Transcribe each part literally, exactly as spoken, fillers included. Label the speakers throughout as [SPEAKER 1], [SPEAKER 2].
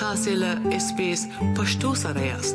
[SPEAKER 1] تاسو له اس بي اس پښتو سره یاست.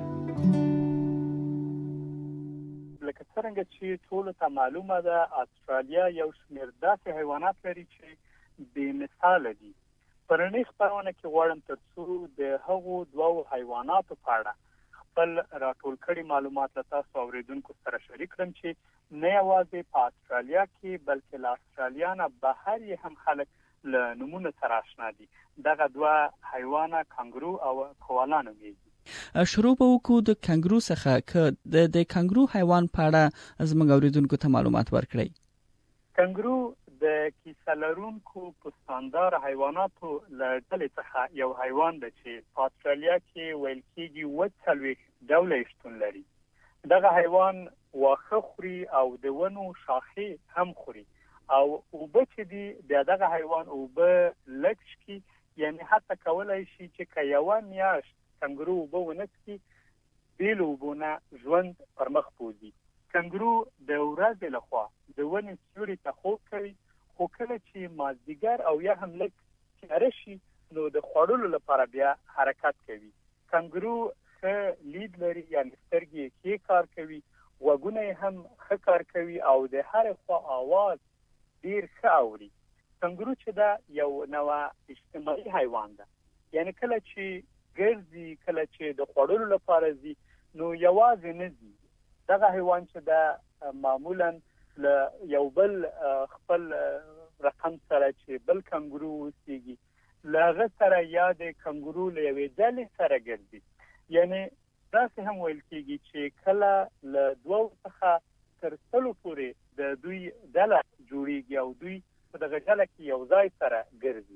[SPEAKER 2] لکه څنګه چې ټول ته معلومه ده استرالیا یو شمېر داسې حیوانات لري چې بې مثال دي. پرونی خبرونه کې غواړم ترڅو د هغو دوو حیواناتو په اړه خپل راټول کړي معلومات له تاسو اوریدونکو سره شریک کړم چې نه یوازې په استرالیا کې بلکې له استرالیا نه بهر یې هم خلک له نمونه سره آشنا دي. دغه دوه حیوانه کانګرو او کوالا نومیږي.
[SPEAKER 3] شروع به وکړو د کانګرو څخه که د کانګرو حیوان په اړه زموږ اوریدونکو ته معلومات ورکړئ.
[SPEAKER 2] کانګرو د کیسه لرونکو پستاندار حیواناتو له ډلې څخه یو حیوان دی چې په استرالیا کې ویل کېږي اووه څلوېښت ډوله یې شتون لري. دغه حیوان واښه خوري او د ونو شاخې هم خوري او اوبه چې دي د دغه حیوان اوبه لږ څښي، یعنی حتی کولای شي چې که یوه میاشت کانګرو اوبه ونه څښي بې له اوبو نه ژوند پر مخ بوځي. کانګرو د ورځې لخوا د ونې سیوري ته خوب کوي، خو کله چې مازدیګر او یا هم لږ تیاره شي نو د خوړلو لپاره بیا حرکت کوي. کانګرو ښه لید لري، یعنی سترګې یې ښې کار کوي، غوږونه یې هم ښه کار کوي او د هرې خوا آواز ډیر ښه اوري. کانګرو چې دا یو نوع اجتماعي حیوان ده، یعنی کله چې ګرځي، کله چې د خوړلو لپاره ځي نو یوازې نه ځي. دغه حیوان چې دا معمولا له یو بل خپل رقم سره چې بل کانګرو اوسېږي له هغه سره یا د کانګرو له یوې ډلې سره ګرځي. یعنی داسې هم ویل کېږي چې کله له دوو څخه تر سلو پورې د دوی ډله جوړیږي او دوی په دغه ډله کې یو ځای سره ګرځي.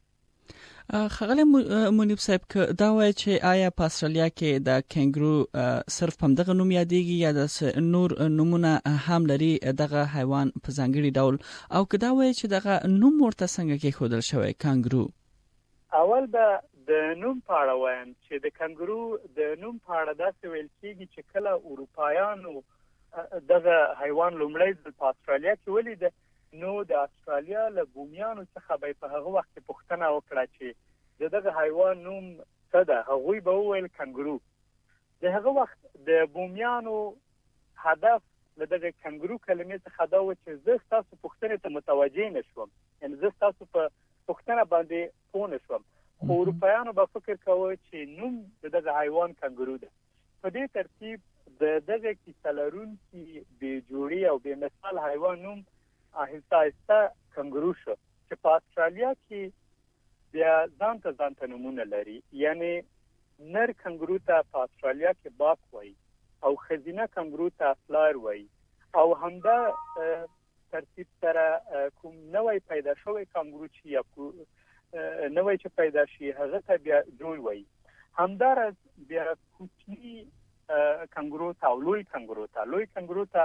[SPEAKER 3] ښاغلی منیب صاحب، که دا وایي چې آیا په استرالیا کې د کانګرو صرف په همدغه نوم یادېږي یا د نور نومونه هم لري دغه حیوان په ځانګړي ډول، او که دا وایي چې دغه نوم ورته څنګه کېښودل شوی کانګرو؟
[SPEAKER 2] اول به د نوم په اړه وایم چې د کانګرو د نوم په اړه داسې ویل کېږي چې کله اروپایانو دغه حیوان لومړی ځل په استرالیا کې ولیده نو د استرالیا له بومیانو څخه به په هغه وخت کې پوښتنه وکړه چې د دغه حیوان نوم څه ده. هغوی به وویل کانګرو. د هغه وخت د بومیانو هدف له دغه کانګرو کلمې څخه دا و چې زه ستاسو پوښتنې ته متوجه نه شوم، یعنی زه ستاسو په پوښتنه باندې پوه نه شوم. خو اروپایانو به فکر کوه چې نوم د دغه حیوان کانګرو ده. په دې ترتیب د دغه کیسه لرونکي بې جوړې او بې مثال حیوان نوم آهسته آهسته کانګرو شو چې په استرالیا کې بیا ځان ته ځان ته نومونه لري. یعنی نر کانګرو ته په استرالیا کې باک وایي او ښځینه کانګرو ته فلایر وایي او همدا ترتیب سره کوم نوی پیدا شوی کانګرو چې یا نوی چې پیدا شي هغه ته بیا جوی وایي. همداراز بیا کوچني کانګرو ته او لوی کانګرو ته لوی کانګرو ته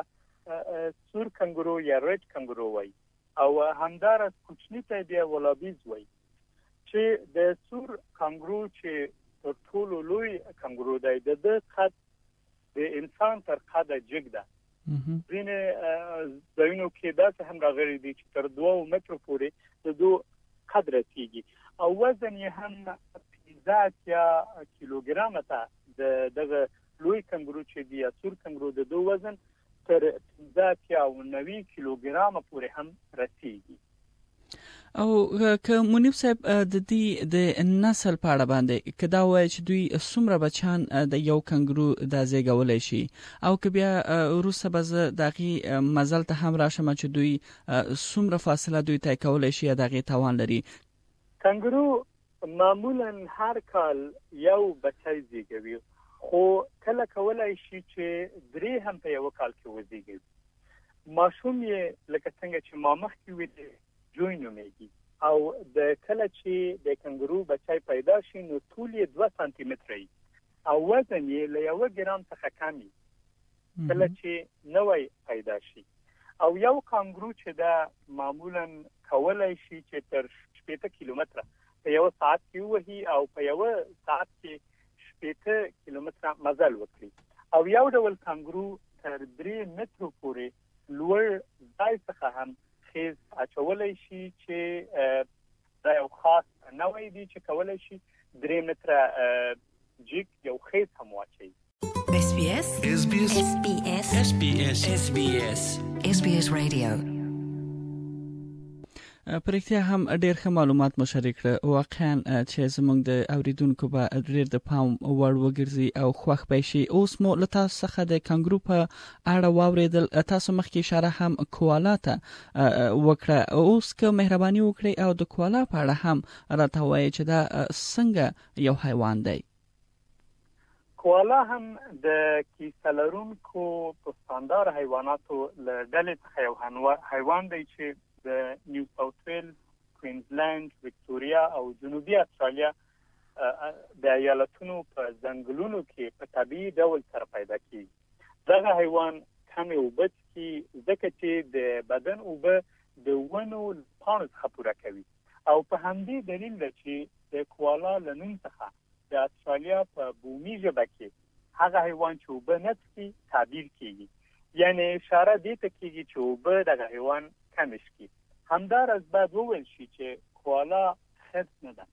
[SPEAKER 2] سور کانګرو یا ریډ کانګرو وایي او همداراز کوچني ته بیا ولابیز وایي. چې د سور کانګرو چې تر ټولو لوی کانګرو دی د ده قد د انسان تر قده جګ ده. ځینې ځایونو کې داسې هم راغلي دي چې تر دوه مترو پورې د دوی قد رسیږي او وزن یې هم پنځه اتیا کیلوګرامه ته د دغه لوی کانګرو چې دی یا سور کانګرو د دوی وزن تر پنځه اتیا او نوي کیلوګرامه پورې هم رسیږي.
[SPEAKER 3] او که منیب صاحب د دې د نسل په اړه باندې که دا وایي چې دوی څومره بچیان د یو کانګرو دا زیږولی شي او که بیا وروسته به زه د هغې مزل ته هم راشم چې دوی څومره فاصله دوی طی کولی شي یا د هغې توان لري؟
[SPEAKER 2] کانګرو معمولا هر کال یو بچی زیږوي، خو کله کولای شي چې درې هم په یو کال کې وزیږوي. ماشوم یې لکه څنګه چې ما مخکې ویلې جوی نومیږي او د کله چې د کانګرو بچی پیدا شي نو طول یې دوه سانتي متره وي او وزن یې له یو ګرام څخه کم وي کله چې نوی پیدا شي. او یو کانګرو چې دا معمولا کولای شي چې تر شپېته کیلومتره په یو ساعت کې ووهي او په یو ساعت کې شپېته کیلومتره مزل وکړي. او یو ډول کانګرو تر درې مترو پورې لوړ ځای څخه هم خیز اچولای شي چې دا یو خاص نوعی دی چې کولای شي درې متره جیک یو خیط هم واچوي.
[SPEAKER 1] اس بي اس اس بي اس اس بي اس اس بي اس اس بي اس اس بي اس رادیو.
[SPEAKER 3] پرېکتیا هم ډېر ښه معلومات مو شریک کړه. واقعا چې زموږ د اوریدونکو به ډېر د پام وړ وګرځي او خوښ به شي. اوس مو له تاسو څخه د کانګرو په اړه واورېدل. تاسو مخکې اشاره هم کوالا ته وکړه. اوس که مهرباني وکړئ او د کوالا په اړه هم راته ووایئ چې دا څنګه یو حیوان دی.
[SPEAKER 2] کوالا هم د کیسه لرونکو پستاندار حیواناتو له ډلې څخه یو حیوان دی چې د نیو ساوث ویلز، کوینزلند، وکټوریا او جنوبي استرالیا د ایالتونو په ځنګلونو کې په طبیعي ډول سره پیدا کیږي. دغه حیوان کمې اوبه څښي ځکه چې د بدن اوبه د ونو پاڼو څخه پوره کوي او په همدې دلیل ده چې د کوالا له نوم څخه د استرالیا په بومي ژبه کې هغه حیوان چې اوبه نه څښي تعبیر کیږي. یعنی اشاره دې ته کیږي چې اوبه دغه حیوان کم څښي. همدارس باید وویل شي چې کوالا خرس نه ده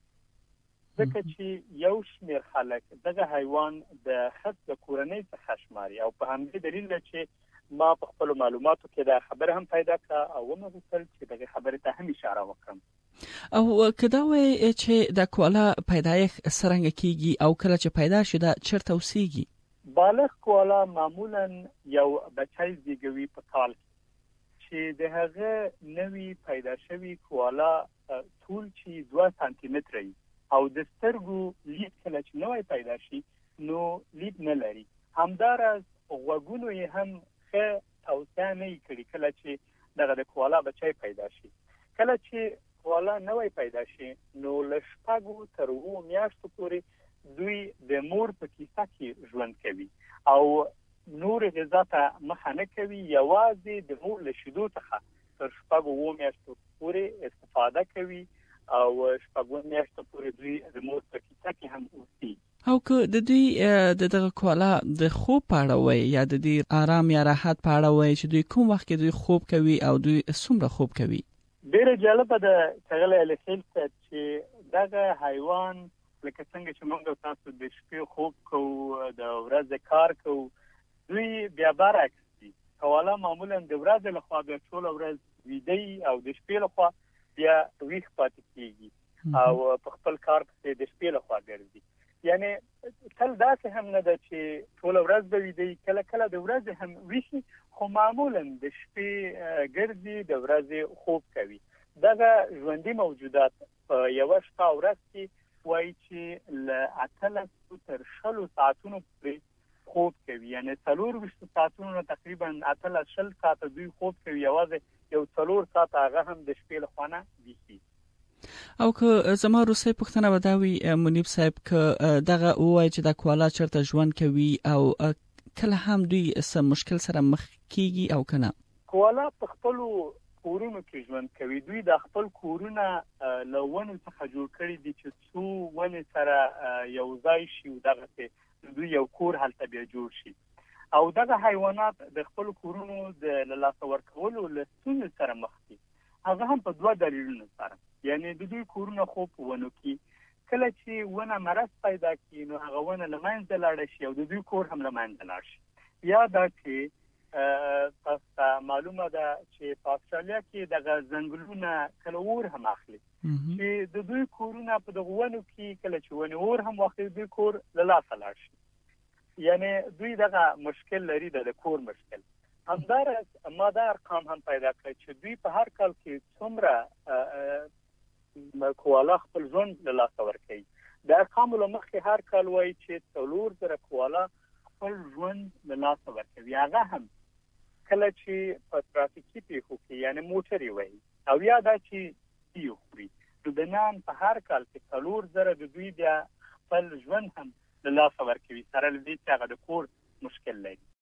[SPEAKER 2] ځکه چې یو شمېر خلک دغه حیوان د خرس د کورنۍ څخه شماري او په همدې دلیل ده چې ما په خپلو معلوماتو کې دا خبره هم پیدا کړه او ومې غوښتل چې دغه خبرې ته هم اشاره وکړم.
[SPEAKER 3] او که دا وایي چې د کوالا پیدایښت څرنګه کیږي او کله چې پیدا شي دا چېرته اوسیږي؟
[SPEAKER 2] بالغ کوالا معمولا یو بچی زیږوي په کال کې چې د هغه نوی پیدا شوی کوالا طول چې دوه سانتي متره وي او د سترګو لید کله چې نوی پیدا شي نو لید نه لري. همدارس غوږونو یې هم ښه توسعه نه یې کړي کله چې دغه د کوالا بچی پیدا شي. کله چې کوالا نوی پیدا شي نو له شپږو تر اوو میاشتو پورې دوی د مور په کیسه کې ژوند کوي او نور غذا ته مخه نه کوي. یوازې د مور له شیدو څخه تر شپږو اوو میاشتو پورې استفاده کوي او شپږو میاشتو پورې دوی د مور په کیسه کې هم اوسي.
[SPEAKER 3] او که د دوی د دغه کوالا د خوب په اړه وایي یا د دوی آرام یا راحت په اړه وایي چې دوی کوم وخت کې دوی خوب کوي او دوی څومره خوب کوي؟
[SPEAKER 2] ډېره جالبه ده ښاغلی الخیل صاحب چې دغه حیوان لکه څنګه چې موږ تاسو د شپې خوب کوو د ورځې کار کوو دوی بیا برعکس دي. کوالا معمولا د ورځې لخوا بیا ټوله ورځ ویده او د شپې لخوا بیا ویښ پاتې کیږي او په خپل کار پسې د شپې لخوا ګرځي. یعنی تل داسې هم نه ده چې ټوله ورځ به ویده کله کله د ورځې هم ویښي خو معمولا د شپې ګرځي د ورځې خوب کوي. دغه ژوندي موجودات په یوه شپه ورځ کې وایي چې له اتلسو تر شلو ساعتونو پورې خوب کوي. یعنی څلور ویشتو ساعتونو نه تقریبا اتلس شل ساعته دوی خوب کوي. یوازې یو څلور ساعته هغه هم د شپې له خوا نه ویښي.
[SPEAKER 3] او که زما روسي پوښتنه به دا وي منیب صاحب که دغه ووایي چې دا کوالا چېرته ژوند کوي او کله هم دوی څه مشکل سره مخ کیږي او که نه؟
[SPEAKER 2] کوالا په خپلو کورونو کې ژوند کوي. دوی د خپل کورونه له ونو څخه جوړ کړي دي چې څو ونې سره یو ځای شي او دغسې دوی یو کور هلته بیا جوړ شي. او دغه حیوانات د خپل کورونو د له لاسه ورکولو له ستونزې سره مخ دي. هغه هم په دوه دلیلونو سره. یعنی د دوی کورونه خو په ونو کې کله چې ونه مرض پیدا کړي نو هغه ونه له منځه لاړه شي او د دوی کور هم له منځه لاړ شي. یا دا چې تاسو معلومه ده چې په استرالیا کې دغه ځنګلونه کله اور هم اخلي چې د دوی کورونه په دغه ونو کې کله چې ونه اور هم واخلي دوی کور له لاسه لاړ شي. یعنی دوی دغه مشکل لري د کور مشکل. همدارس ما دا ارقام هم پیدا کړ چې دوی په هر کال کې څومره کوالا خپل ژوند له لاسه ورکوي. د ارقامو له مخې هر کال وایي چې څلور زره کوالا خپل ژوند له لاسه ورکوي. هغه هم کله چې په ترافیکي پیښو کې یعنی موټرې وایي او یا دا چې تیو خوري نو د نن په هر کال کې څلور زره د دوی بیا خپل ژوند هم له لاسه ورکوي سره له دې چې هغه د کور مشکل لري.